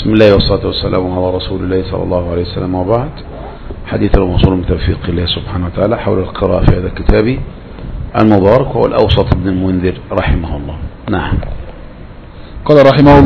بسم الله والصلاة والسلام على رسول الله صلى الله عليه وسلم، وبعد. حديث الموصول من توفيق الله سبحانه وتعالى حول القراءة في هذا الكتاب المبارك، هو الأوسط ابن المنذر رحمه الله. نعم. قال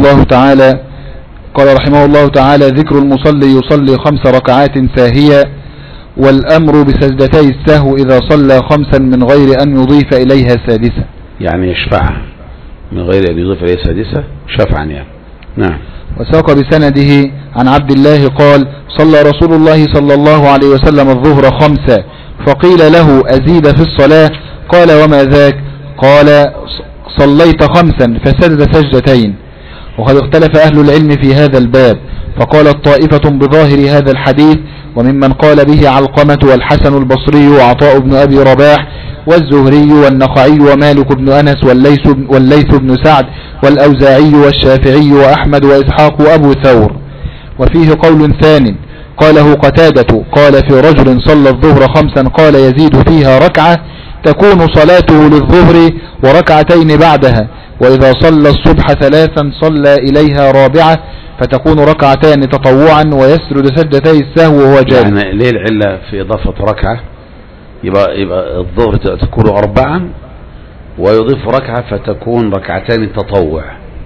رحمه الله تعالى: ذكر المصلي يصلي 5 ركعات ساهية، والأمر بسجدتي السهو إذا صلى 5 من غير أن يضيف إليها سادسة. يعني يشفعها من غير أن يضيف إليها سادسة شفعا يعني. نعم. وساق بسنده عن عبد الله قال: صلى رسول الله صلى الله عليه وسلم الظهر 5، فقيل له: أزيد في الصلاة؟ قال: وما ذاك؟ قال: صليت 5 فسجد سجدتين. وقد اختلف أهل العلم في هذا الباب، فقالت طائفة بظاهر هذا الحديث، وممن قال به علقمة والحسن البصري وعطاء بن أبي رباح والزهري والنخعي ومالك بن أنس والليث بن سعد والأوزاعي والشافعي وأحمد وإسحاق وأبو ثور. وفيه قول ثانٍ قاله قتادة، قال: في رجل صلى الظهر 5 قال: يزيد فيها ركعة تكون صلاته للظهر وركعتين بعدها، وإذا صلى الصبح 3 صلى إليها رابعة فتكون ركعتان تطوعا ويسرد سجدتي السهو وهو جالس. يعني ليه العلة في إضافة ركعة؟ يبقى الظهر تكون 4 ويضيف ركعة فتكون ركعتان تطوع،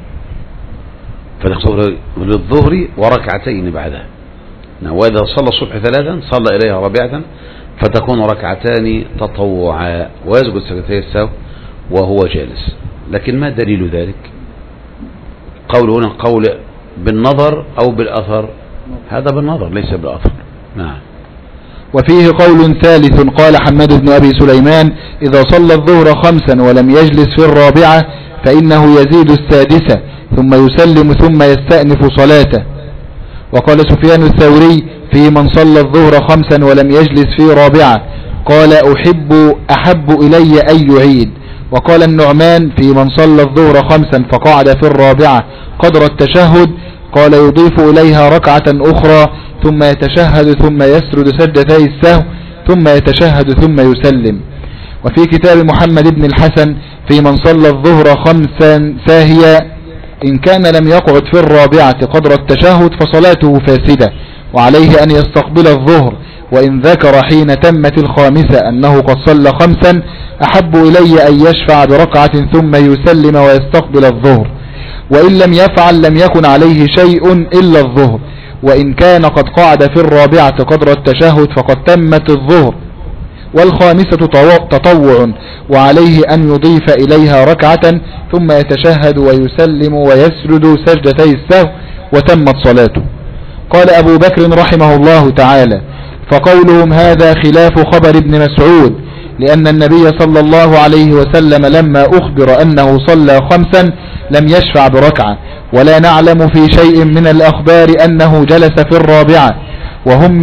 فتكون للظهر وركعتين بعدها. وإذا صلى الصبح 3 صلى إليها رابعة فتكون ركعتان تطوعا ويسجد سجدتي السهو وهو جالس. لكن ما دليل ذلك؟ قول هنا قول بالنظر أو بالأثر؟ هذا بالنظر ليس بالأثر. نعم. وفيه قول ثالث قال حماد بن أبي سليمان: إذا صلى الظهر 5 ولم يجلس في الرابعة فإنه يزيد السادسة ثم يسلم ثم يستأنف صلاته. وقال سفيان الثوري في من صلى الظهر 5 ولم يجلس في رابعة قال: أحب إلي أن يعيد. وقال النعمان في من صلى الظهر 5 فقعد في الرابعة قدر التشهد قال: يضيف إليها ركعة أخرى ثم يتشهد ثم يسرد سجدتي السهو ثم يتشهد ثم يسلم. وفي كتاب محمد بن الحسن في من صلى الظهر 5 ساهية إن كان لم يقعد في الرابعة قدر التشهد فصلاته فاسدة وعليه أن يستقبل الظهر. وإن ذكر حين تمت 5 أنه قد صلى 5 أحب إلي أن يشفع بركعة ثم يسلم ويستقبل الظهر، وإن لم يفعل لم يكن عليه شيء إلا الظهر. وإن كان قد قعد في الرابعة قدر التشهد فقد تمت الظهر، والخامسة تطوع وعليه أن يضيف إليها ركعة ثم يتشهد ويسلم ويسرد سجدتي السهو وتمت صلاته. قال أبو بكر رحمه الله تعالى: فقولهم هذا خلاف خبر ابن مسعود، لأن النبي صلى الله عليه وسلم لما أخبر أنه صلى 5 لم يشفع بركعة، ولا نعلم في شيء من الأخبار أنه جلس في الرابعة، وهم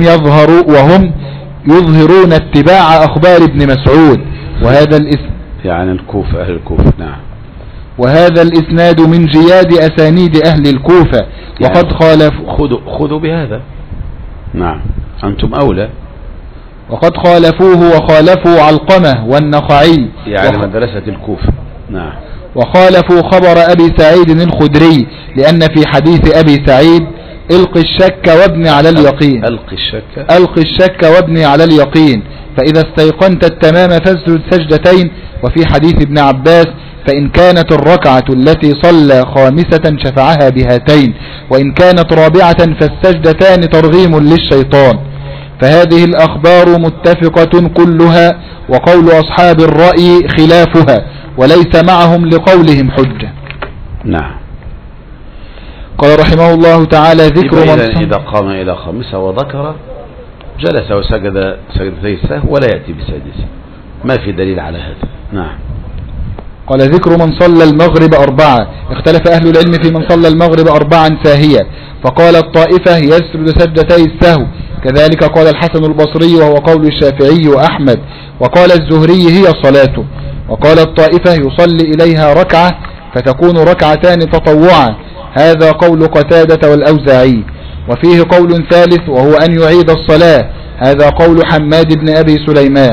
يظهرون اتباع أخبار ابن مسعود. وهذا يعني الكوفة، أهل الكوفة. نعم. وهذا الإسناد من جياد أسانيد أهل الكوفة، يعني وقد خذوا بهذا. نعم، أنتم أولى. وقد خالفوه وخالفوا علقمة والنخعي يعني مدرسة الكوفة. نعم. وخالفوا خبر أبي سعيد الخدري، لأن في حديث أبي سعيد: الق الشك وابني على اليقين. الق الشك وابني على اليقين، فإذا استيقنت التمام فاسجد سجدتين. وفي حديث ابن عباس: فإن كانت الركعة التي صلى 5 شفعها بهاتين، وإن كانت رابعة فالسجدتان ترغيم للشيطان. فهذه الأخبار متفقة كلها، وقول أصحاب الرأي خلافها، وليس معهم لقولهم حجة. نعم. قال رحمه الله تعالى: ذكر من إذا قام إلى 5 وذكر جلس وسجد سجدتي السهو ولا يأتي بسادسة، ما في دليل على هذا. نعم. قال: ذكر من صلى المغرب 4. اختلف أهل العلم في من صلى المغرب 4 ساهية، فقال الطائفة: يسرد سجدتي السهو، كذلك قال الحسن البصري وهو قول الشافعي وأحمد، وقال الزهري هي صلاته. وقال الطائفة: يصلي إليها ركعة فتكون ركعتان تطوعا، هذا قول قتادة والأوزاعي. وفيه قول ثالث وهو أن يعيد الصلاة، هذا قول حماد بن أبي سليمان.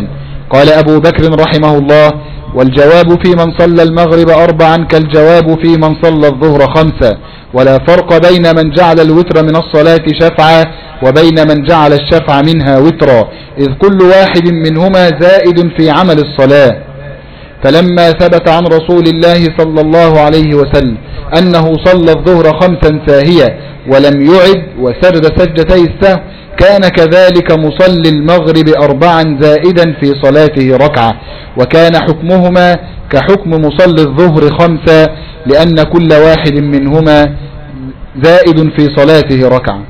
قال أبو بكر رحمه الله: والجواب في من صلى المغرب 4 كالجواب في من صلى الظهر 5، ولا فرق بين من جعل الوتر من الصلاة شفعا وبين من جعل الشفع منها وترا، إذ كل واحد منهما زائد في عمل الصلاة. فلما ثبت عن رسول الله صلى الله عليه وسلم أنه صلى الظهر 5 ساهية ولم يعد وسجد سجدتي السهو، كان كذلك مصلي المغرب 4 زائدا في صلاته ركعة، وكان حكمهما كحكم مصلي الظهر 5، لأن كل واحد منهما زائد في صلاته ركعة.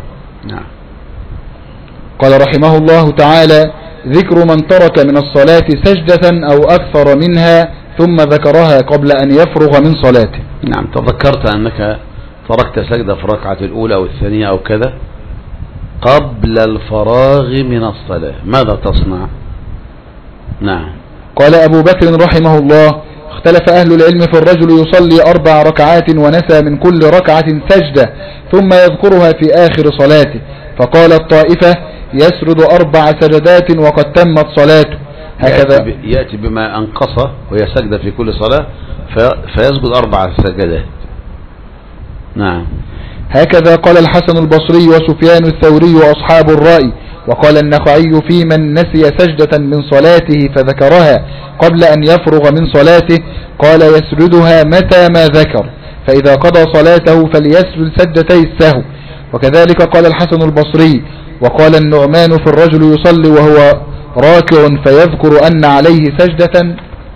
قال رحمه الله تعالى: ذكر من ترك من الصلاة سجدة أو أكثر منها ثم ذكرها قبل أن يفرغ من صلاته. نعم، تذكرت أنك تركت سجدة في الركعة الأولى أو الثانية أو كذا قبل الفراغ من الصلاة، ماذا تصنع؟ نعم. قال أبو بكر رحمه الله: اختلف أهل العلم في الرجل يصلي 4 ركعات ونسى من كل ركعة سجدة ثم يذكرها في آخر صلاته، فقال الطائفة: يسرد 4 سجدات وقد تمت صلاته. هكذا يأتي بما أنقصه وهي سجدة في كل صلاة فيسجد 4 سجدات. نعم. هكذا قال الحسن البصري وسفيان الثوري وأصحاب الرأي. وقال النخعي في من نسي سجدة من صلاته فذكرها قبل أن يفرغ من صلاته، قال: يسردها متى ما ذكر، فإذا قضى صلاته فليسجد سجدتي السهو. وكذلك قال الحسن البصري. وقال النعمان في الرجل يصلي وهو راكع فيذكر أن عليه سجدة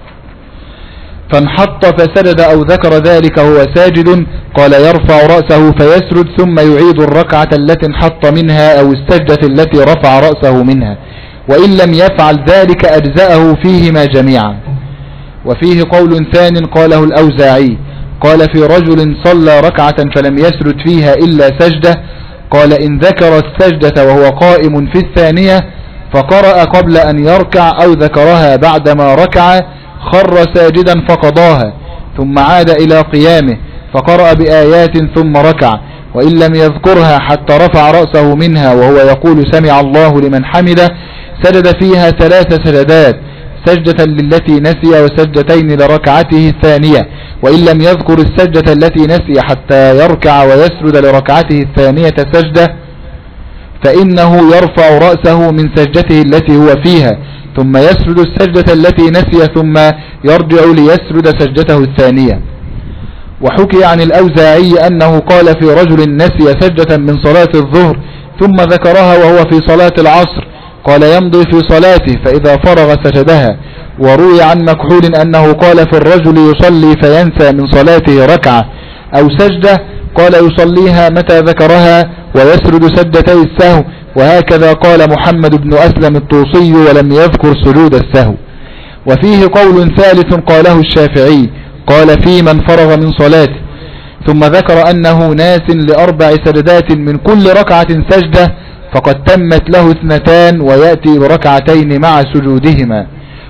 فانحط فسجد أو ذكر ذلك هو ساجد، قال: يرفع رأسه فيسرد ثم يعيد الركعة التي انحط منها أو السجدة التي رفع رأسه منها، وإن لم يفعل ذلك أجزأه فيهما جميعا. وفيه قول ثان قاله الأوزاعي، قال: في رجل صلى ركعة فلم يسرد فيها إلا سجدة، قال: إن ذكر السجدة وهو قائم في الثانية فقرأ قبل أن يركع أو ذكرها بعدما ركع خر ساجدا فقضاها، ثم عاد إلى قيامه فقرأ بآيات ثم ركع، وإن لم يذكرها حتى رفع رأسه منها وهو يقول سمع الله لمن حمده سجد فيها 3 سجدات، سجدة للتي نسي وسجدتين لركعته الثانية، وإن لم يذكر السجدة التي نسي حتى يركع ويسجد لركعته الثانية سجدة فإنه يرفع رأسه من سجدته التي هو فيها ثم يسجد السجدة التي نسي ثم يرجع ليسجد سجدته الثانية. وحكي عن الأوزاعي أنه قال في رجل نسي سجدة من صلاة الظهر ثم ذكرها وهو في صلاة العصر، قال: يمضي في صلاته فإذا فرغ سجدها. وروي عن مكحول أنه قال في الرجل يصلي فينسى من صلاته ركعة أو سجدة، قال: يصليها متى ذكرها ويسرد سجدتي السهو. وهكذا قال محمد بن أسلم الطوسي ولم يذكر سجود السهو. وفيه قول ثالث قاله الشافعي، قال: في من فرغ من صلاته ثم ذكر أنه ناس ل4 سجدات من كل ركعة سجدة فقد تمت له 2 ويأتي بركعتين مع سجودهما.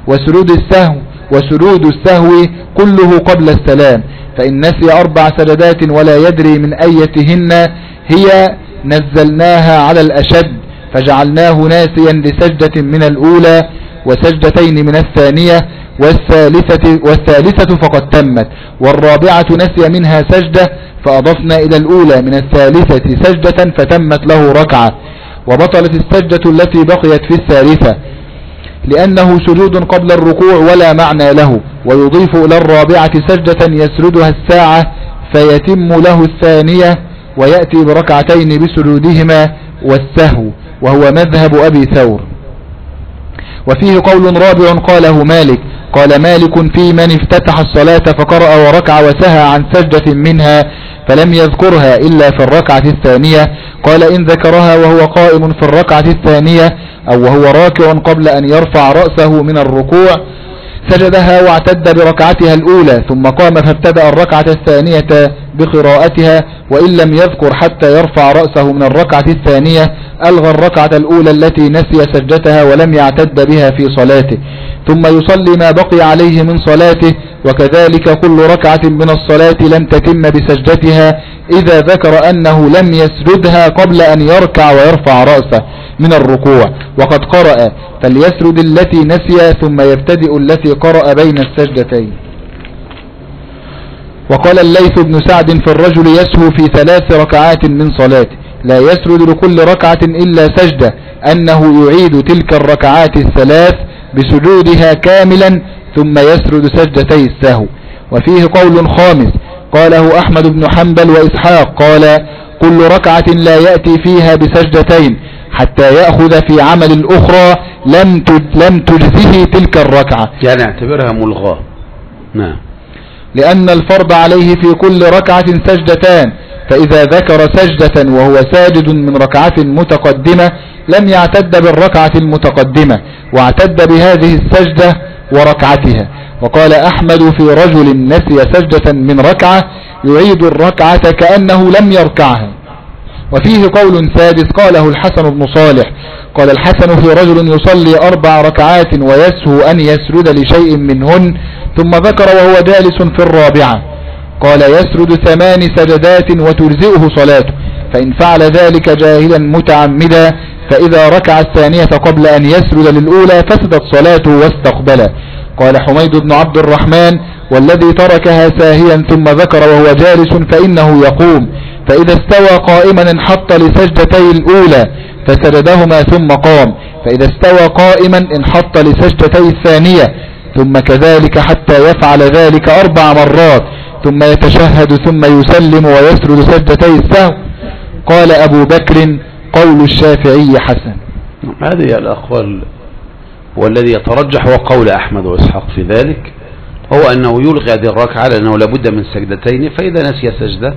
وسجود السهو كله قبل السلام، فإن نسي 4 سجدات ولا يدري من أيتهن هي نزلناها على الأشد فجعلناه ناسيا لسجدة من الأولى وسجدتين من الثانية والثالثة فقد تمت، والرابعة نسي منها سجدة فأضفنا إلى الأولى من الثالثة سجدة فتمت له ركعة، وبطلت السجدة التي بقيت في الثالثة لأنه سجود قبل الركوع ولا معنى له، ويضيف إلى الرابعة سجدة يسردها الساعة فيتم له الثانية ويأتي بركعتين بسجودهما والسهو، وهو مذهب أبي ثور. وفيه قول رابع قاله مالك، قال مالك في من افتتح الصلاة فقرأ وركع وسهى عن سجدة منها فلم يذكرها إلا في الركعة الثانية، قال: إن ذكرها وهو قائم في الركعة الثانية أو وهو راكع قبل أن يرفع رأسه من الركوع سجدها واعتد بركعتها الأولى ثم قام فابتدأ الركعة الثانية بقراءتها، وإن لم يذكر حتى يرفع رأسه من الركعة الثانية ألغى الركعة الأولى التي نسي سجدتها ولم يعتد بها في صلاته، ثم يصلي ما بقي عليه من صلاته. وكذلك كل ركعة من الصلاة لم تتم بسجدتها إذا ذكر أنه لم يسجدها قبل أن يركع ويرفع رأسه من الركوع وقد قرأ، فليسرد التي نسي ثم يبتدئ التي قرأ بين السجدتين. وقال الليث بن سعد في الرجل يسهو في 3 ركعات من صلاته لا يسرد لكل ركعة إلا سجدة، أنه يعيد تلك الركعات الثلاث بسجودها كاملا ثم يسرد سجدتي السهو. وفيه قول خامس قاله أحمد بن حنبل وإسحاق، قال كل ركعة لا يأتي فيها بسجدتين حتى يأخذ في عمل الأخرى لم تجزه تلك الركعة، يعني اعتبرها ملغاة. نعم، لأن الفرض عليه في كل ركعة سجدتان، فإذا ذكر سجدة وهو ساجد من ركعة متقدمة لم يعتد بالركعة المتقدمة واعتد بهذه السجدة وركعتها. وقال أحمد في رجل نسي سجدة من ركعة يعيد الركعة كأنه لم يركعها. وفيه قول سادس قاله الحسن بن صالح، قال الحسن في رجل يصلي 4 ركعات ويسهو أن يسرد لشيء منهن ثم ذكر وهو جالس في الرابعة، قال يسرد 8 سجدات وتجزئه صلاته، فإن فعل ذلك جاهلا متعمدا فإذا ركع الثانية قبل أن يسرد للأولى فسدت صلاته واستقبلا. قال حميد بن عبد الرحمن والذي تركها ساهيا ثم ذكر وهو جالس فإنه يقوم، فإذا استوى قائما انحط لسجدتي الأولى فسجدهما ثم قام، فإذا استوى قائما انحط لسجدتي الثانية، ثم كذلك حتى يفعل ذلك 4 مرات ثم يتشهد ثم يسلم ويسرد سجدتي السهو. قال أبو بكر قول الشافعي حسن. هذه الأقوال، والذي يترجح هو قول أحمد وإسحاق في ذلك، هو أنه يلغي هذه الركعة لأنه لابد من سجدتين، فإذا نسي سجدة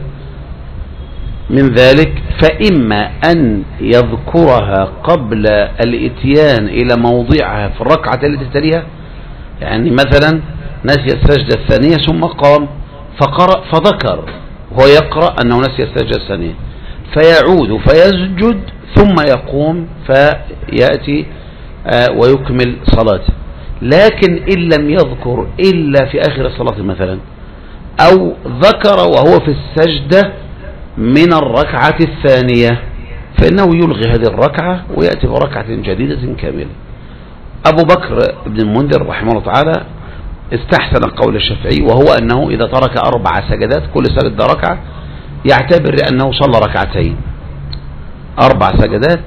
من ذلك فإما أن يذكرها قبل الإتيان إلى موضعها في الركعة التي تليها، يعني مثلا نسي السجدة الثانية ثم قام فقرأ فذكر وهو يقرأ أنه نسي السجدة الثانية فيعود فيسجد ثم يقوم فيأتي ويكمل صلاته. لكن إن لم يذكر إلا في آخر الصلاة مثلا، أو ذكر وهو في السجدة من الركعة الثانية، فإنه يلغي هذه الركعة ويأتي بركعة جديدة كاملة. أبو بكر بن المنذر رحمه الله تعالى استحسن قول الشافعي، وهو أنه إذا ترك 4 سجدات كل سجدة ركعة يعتبر أنه صلى ركعتين، 4 سجدات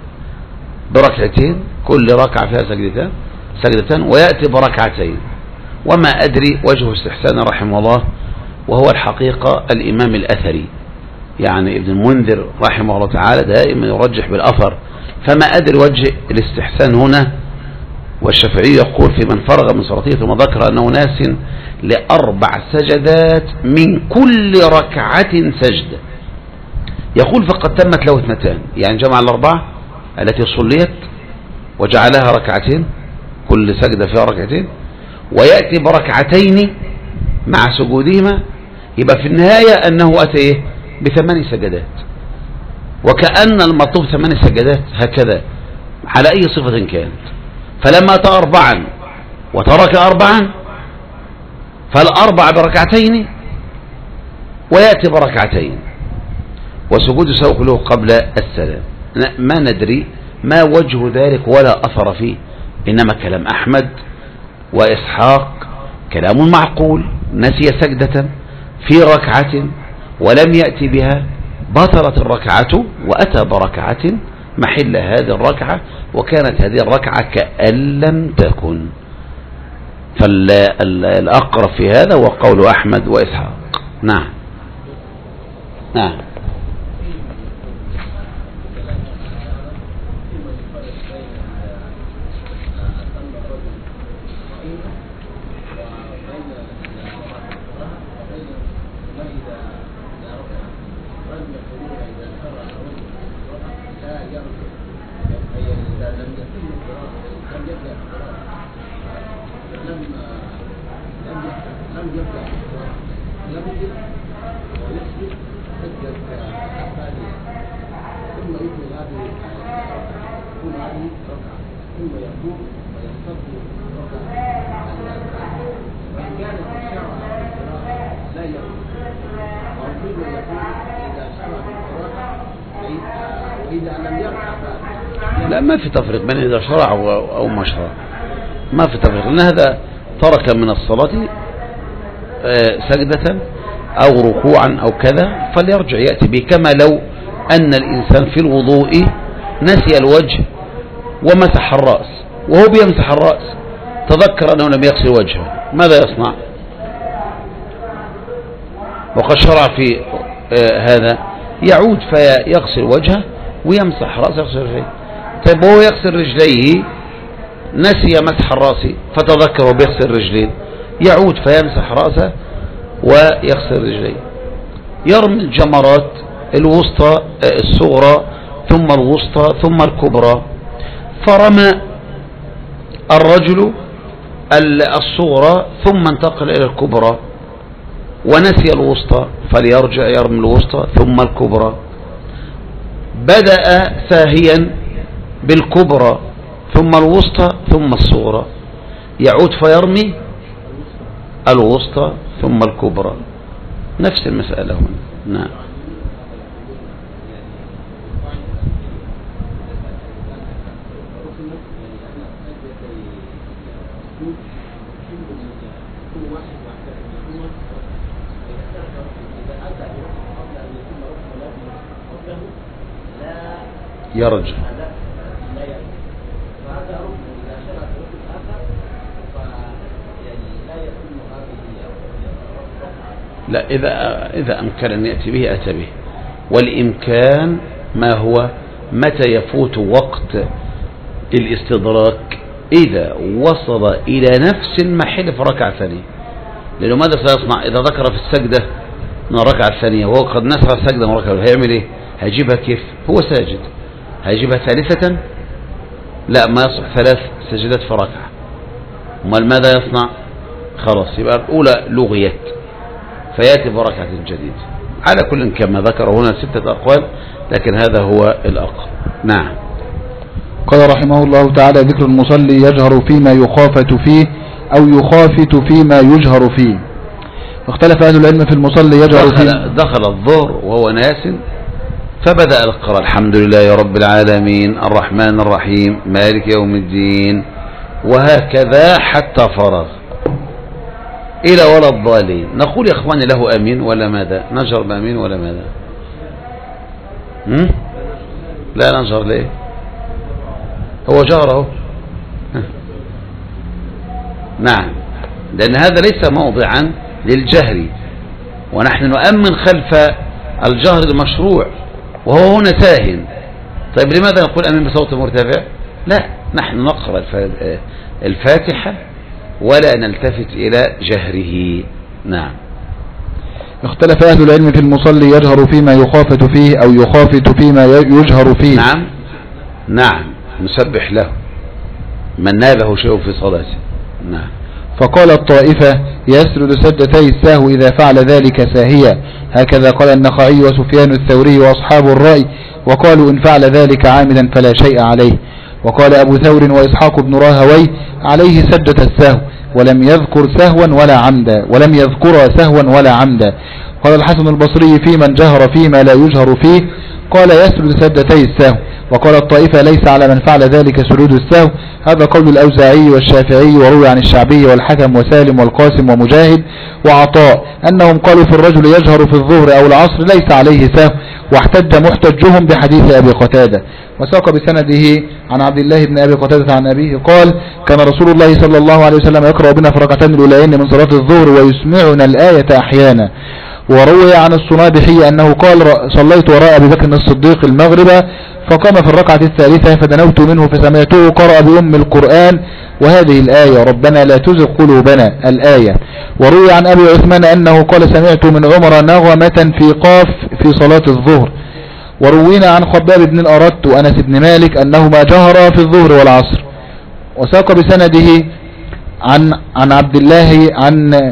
بركعتين كل ركعة فيها سجدتان ويأتي بركعتين. وما أدري وجه استحسان رحمه الله، وهو الحقيقة الإمام الأثري، يعني ابن المنذر رحمه الله تعالى دائما يرجح بالأثر، فما أدري وجه الاستحسان هنا. والشافعي يقول في من فرغ من صلاته ثم ذكر أنه ناس ل4 سجدات من كل ركعة سجدة، يقول فقد تمت له 2، يعني جمع 4 التي صليت وجعلها ركعتين كل سجدة فيها ركعتين، ويأتي بركعتين مع سجودهما، يبقى في النهاية أنه أتى ب8 سجدات، وكأن المطلوب 8 سجدات هكذا على أي صفة كانت. فلما أتى 4 وترك 4 فال4 بركعتين ويأتي بركعتين وسجود سوق له قبل السلام. ما ندري ما وجه ذلك ولا أثر فيه، إنما كلام أحمد وإسحاق كلام معقول. نسي سجدة في ركعة ولم يأتي بها بطلت الركعة وأتى بركعة محل هذه الركعة، وكانت هذه الركعة كأن لم تكن. فالأقرب في هذا هو قول أحمد وإسحاق. نعم نعم. لا ما في تفريق بين إذا شرع أو ما شرع، ما في تفريق، لأن هذا ترك من الصلاة سجدة أو ركوعا أو كذا فليرجع يأتي به، كما لو أن الإنسان في الوضوء نسي الوجه ومسح الرأس، وهو بيمسح الرأس تذكر أنه لم يغسل وجهه، ماذا يصنع؟ وقد شرع في هذا يعود فيغسل وجهه ويمسح رأسه يغسل رجليه. طيب هو يغسل رجليه نسي مسح الرأس فتذكر وبيغسل رجلين، يعود فيمسح رأسه ويغسل رجليه. يرمي الجمرات الوسطى الصغرى ثم الوسطى ثم الكبرى، فرمى الرجل الصغرى ثم انتقل إلى الكبرى ونسي الوسطى فليرجع يرمي الوسطى ثم الكبرى. بدأ ساهيا بالكبرى ثم الوسطى ثم الصغرى، يعود فيرمي الوسطى ثم الكبرى، نفس المسألة هنا. نعم. يرجع لا، إذا أمكن أن يأتي به أتى به، والإمكان ما هو متى يفوت وقت الاستدراك إذا وصل إلى نفس المحل في ركعة ثانية، لأنه ماذا سيصنع إذا ذكر في السجدة من الركعة الثانية وهو قد نسى السجدة من الركعة، هيعمل إيه؟ هيجيبها كيف؟ هو ساجد هيجيبها ثالثة؟ لا، ما يصح 3 سجدات في ركعة. امال ماذا يصنع؟ خلاص يبقى الأولى لغيت فيأتي بركعة جديدة. على كل كما ذكر هنا 6 أقوال، لكن هذا هو الأقرب. نعم. قال رحمه الله تعالى: ذكر المصلي يجهر فيما يخافت فيه أو يخافت فيما يجهر فيه. واختلف أهل العلم في المصلي يجهر فيه. دخل الظهر وهو ناس فبدأ القراءة: الحمد لله رب العالمين الرحمن الرحيم مالك يوم الدين، وهكذا حتى فرغ إلى ولا الضالين. نقول يا إخواني له أمين ولا ماذا؟ نجر بأمين ولا ماذا؟ لا نجر ليه؟ هو جهره. نعم، لأن هذا ليس موضعا للجهر، ونحن نؤمن خلف الجهر المشروع وهو هنا ساهن. طيب لماذا نقول أمين بصوت مرتفع؟ لا، نحن نقرأ الفاتحة ولا نلتفت إلى جهره. نعم. اختلف أهل العلم في المصلي يجهر فيما يخافت فيه أو يخافت فيما يجهر فيه. نعم نعم، نسبح له من نابه شيء في صلاته. نعم. فقال الطائفة: يسرد سجدتي السهو إذا فعل ذلك ساهيا، هكذا قال النخعي وسفيان الثوري وأصحاب الرأي، وقالوا إن فعل ذلك عامدا فلا شيء عليه. وقال أبو ثور وإسحاق بن راهوي: عليه سجدة السهو، ولم يذكر سهوا ولا عمدا، ولم يذكر سهوا ولا عمدا. قال الحسن البصري في من جهر فيما لا يجهر فيه قال يسجد سجدتي السهو. وقال الطائفة: ليس على من فعل ذلك سجود السهو. هذا قول الأوزاعي والشافعي، وروي عن الشعبي والحكم وسالم والقاسم ومجاهد وعطاء أنهم قالوا في الرجل يجهر في الظهر أو العصر ليس عليه سهو، واحتج محتجهم بحديث أبي قتادة. وساق بسنده عن عبد الله بن أبي قتادة عن أبيه قال: كان رسول الله صلى الله عليه وسلم يقرأ بنا في ركعتين الأوليين من صلاة الظهر ويسمعنا الآية أحيانا. وروي عن الصنابحي أنه قال: صليت وراء أبي بكر الصديق المغرب فقام في الركعة الثالثة فدنوت منه فسمعته قرأ بأم القرآن وهذه الآية: ربنا لا تزغ قلوبنا الآية. وروي عن أبي عثمان أنه قال: سمعت من عمر نغمة في قاف في صلاة الظهر. وروينا عن خباب بن الأرت وأنس بن مالك أنهما جهرا في الظهر والعصر. وساق بسنده عن عبد الله عن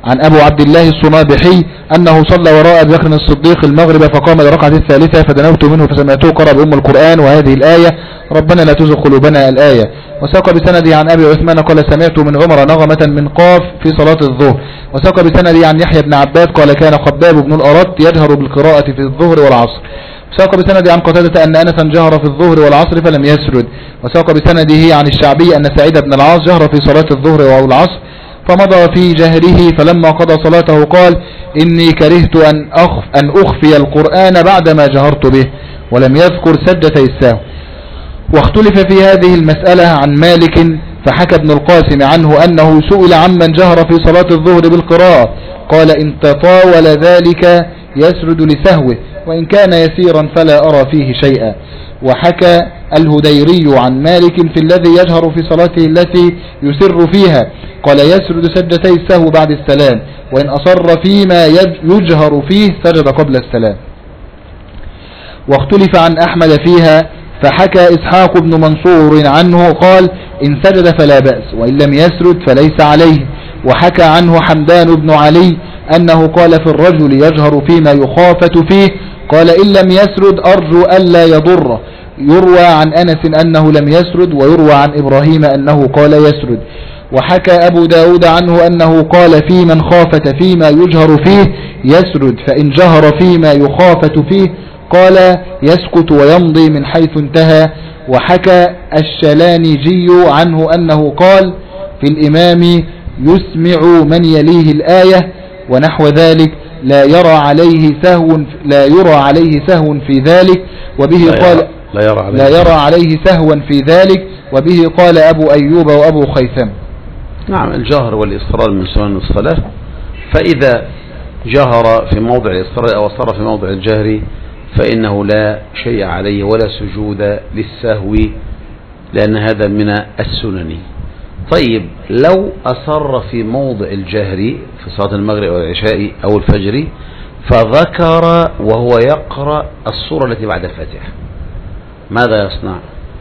عن أبو عبد الله الصنابحي أنه صلى وراء أبي بكر الصديق المغرب فقام لركعة الثالثة فدنوت منه فسمعته قرأ بأم القرآن وهذه الآية ربنا لا تزغ قلوبنا الآية. وساق بسنده عن أبي عثمان قال سمعت من عمر نغمة من قاف في صلاة الظهر. وساق بسنده عن يحيى بن عباد قال كان خباب بن الأرت يجهر بالقراءة في الظهر والعصر. وساق بسنده عن قتادة أن أنسا جهر في الظهر والعصر فلم يسرد. وساق بسنده عن الشعبي أن سعيد بن العاص جهر في صلاة الظهر والعصر فمضى في جهره فلما قضى صلاته قال إني كرهت أن أخفي القرآن بعدما جهرت به، ولم يذكر سجدتي السهو. واختلف في هذه المسألة عن مالك فحكى ابن القاسم عنه أنه سئل عمن جهر في صلاة الظهر بالقراءة قال إن تطاول ذلك يسرد لسهوه وإن كان يسيرا فلا أرى فيه شيئا. وحكى الهديري عن مالك في الذي يجهر في صلاته التي يسر فيها قال يسرد سجدتي السهو بعد السلام وإن أصر فيما يجهر فيه سجد قبل السلام. واختلف عن أحمد فيها فحكى إسحاق بن منصور عنه قال إن سجد فلا بأس وإن لم يسرد فليس عليه. وحكى عنه حمدان بن علي أنه قال في الرجل يجهر فيما يخافت فيه قال إن لم يسرد أرجو ألا يضره. يروى عن أنس أنه لم يسرد ويروى عن إبراهيم أنه قال يسرد. وحكى أبو داود عنه أنه قال في من خافت فيما يجهر فيه يسرد فإن جهر فيما يخافت فيه قال يسكت ويمضي من حيث انتهى. وحكى الشلانجي عنه أنه قال في الإمام يسمع من يليه الآية ونحو ذلك لا يرى عليه سهو في ذلك وبه قال لا يرى عليه سهوا في ذلك وبه قال أبو أيوب وأبو خيثم. نعم الجهر والإصرار من سنن الصلاة، فإذا جهر في موضع الإصرار أو أصر في موضع الجهر فإنه لا شيء عليه ولا سجود للسهو لأن هذا من السنن. طيب لو أصر في موضع الجهر في صلاة المغرب أو العشاء أو الفجر فذكر وهو يقرأ السورة التي بعد الفاتحة ماذا يصنع؟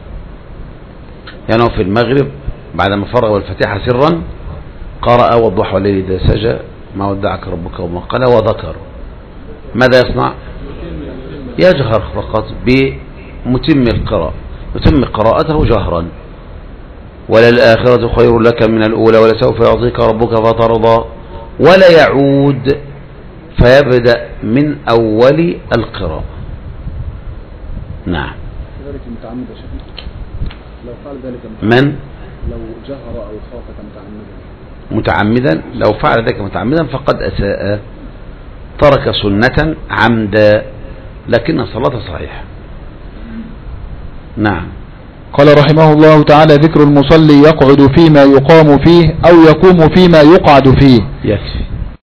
يعني في المغرب بعدما فرغ الفاتحة سرا قرأ والضحى والليل إذا سجى ما ودعك ربك وما قلى وذكر ماذا يصنع؟ يجهر فقط بمتم القراءة يتم قراءته جهرا وللآخرة خير لك من الأولى ولسوف يعطيك ربك فترضى ولا يعود فيبدأ من أول القراءة. نعم لو فعل ذلك من لو جهر أو خافت متعمدا لو فعل ذلك متعمدا فقد أساء ترك سنة عمدا لكن صلاته صحيحة. نعم. قال رحمه الله تعالى ذكر المصلي يقعد فيما يقام فيه أو يقوم فيما يقعد فيه. يكفي.